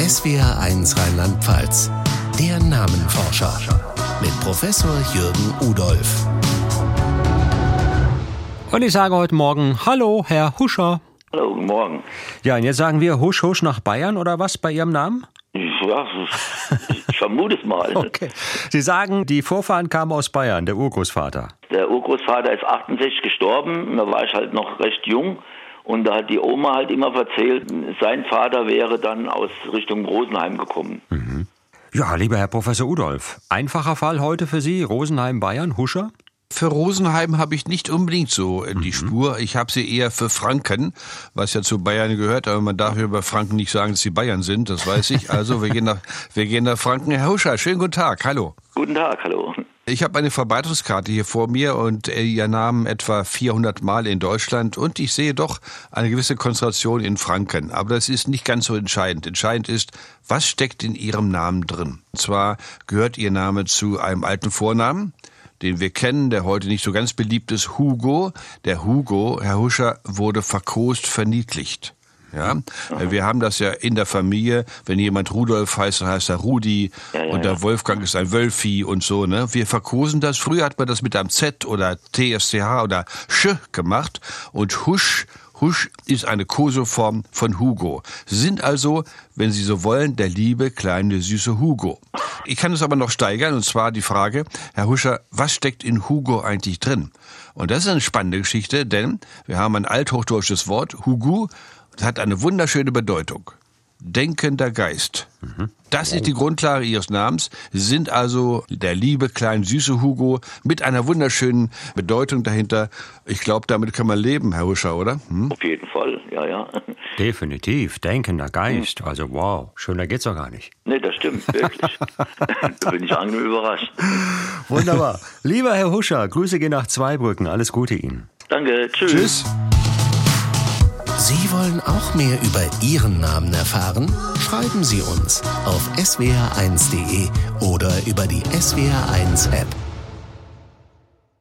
SWR1 Rheinland-Pfalz, der Namenforscher mit Professor Jürgen Udolph. Und ich sage heute Morgen, hallo, Herr Huscher. Hallo, guten Morgen. Ja, und jetzt sagen wir Husch, Husch nach Bayern oder was bei Ihrem Namen? Ja, ich vermute es mal. Okay. Sie sagen, die Vorfahren kamen aus Bayern, der Urgroßvater. Der Urgroßvater ist 68 gestorben, da war ich halt noch recht jung. Und da hat die Oma halt immer erzählt, sein Vater wäre dann aus Richtung Rosenheim gekommen. Mhm. Ja, lieber Herr Professor Udolph, einfacher Fall heute für Sie, Rosenheim, Bayern, Huscher? Für Rosenheim habe ich nicht unbedingt so die Spur. Ich habe sie eher für Franken, was ja zu Bayern gehört. Aber man darf über Franken nicht sagen, dass sie Bayern sind, das weiß ich. Also wir gehen nach Franken. Herr Huscher, schönen guten Tag, hallo. Guten Tag, hallo. Ich habe eine Verbreitungskarte hier vor mir und Ihr Namen etwa 400 Mal in Deutschland und ich sehe doch eine gewisse Konzentration in Franken. Aber das ist nicht ganz so entscheidend. Entscheidend ist, was steckt in Ihrem Namen drin? Und zwar gehört Ihr Name zu einem alten Vornamen, den wir kennen, der heute nicht so ganz beliebt ist, Hugo. Der Hugo, Herr Huscher, wurde verkost, verniedlicht. Ja, wir haben das ja in der Familie, wenn jemand Rudolf heißt, dann heißt er Rudi und der Wolfgang ist ein Wölfi und so, ne? Wir verkosen das. Früher hat man das mit einem Z oder TSCH oder Sch gemacht und Husch ist eine Koseform von Hugo. Sie sind also, wenn Sie so wollen, der liebe, kleine, süße Hugo. Ich kann es aber noch steigern, und zwar die Frage, Herr Huscher, was steckt in Hugo eigentlich drin? Und das ist eine spannende Geschichte, denn wir haben ein althochdeutsches Wort, Hugo, das hat eine wunderschöne Bedeutung. Denkender Geist. Das ist die Grundlage Ihres Namens. Sie sind also der liebe, kleine, süße Hugo mit einer wunderschönen Bedeutung dahinter. Ich glaube, damit kann man leben, Herr Huscher, oder? Auf jeden Fall, ja. Definitiv, denkender Geist. Also wow, schöner geht's doch gar nicht. Nee, das stimmt, wirklich. Da bin ich angenehm überrascht. Wunderbar. Lieber Herr Huscher, Grüße gehen nach Zweibrücken. Alles Gute Ihnen. Danke, tschüss. Tschüss. Sie wollen auch mehr über Ihren Namen erfahren? Schreiben Sie uns auf swr1.de oder über die SWR1 App.